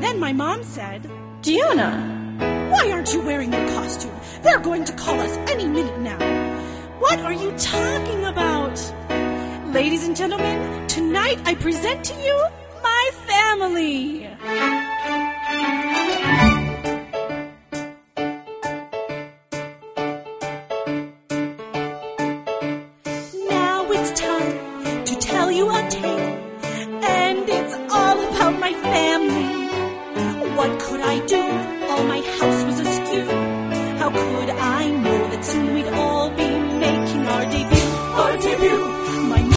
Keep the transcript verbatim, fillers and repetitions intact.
Then my mom said, Gianna, why aren't you wearing your costume? They're going to call us any minute now. What are you talking about? Ladies and gentlemen, tonight I present to you my family.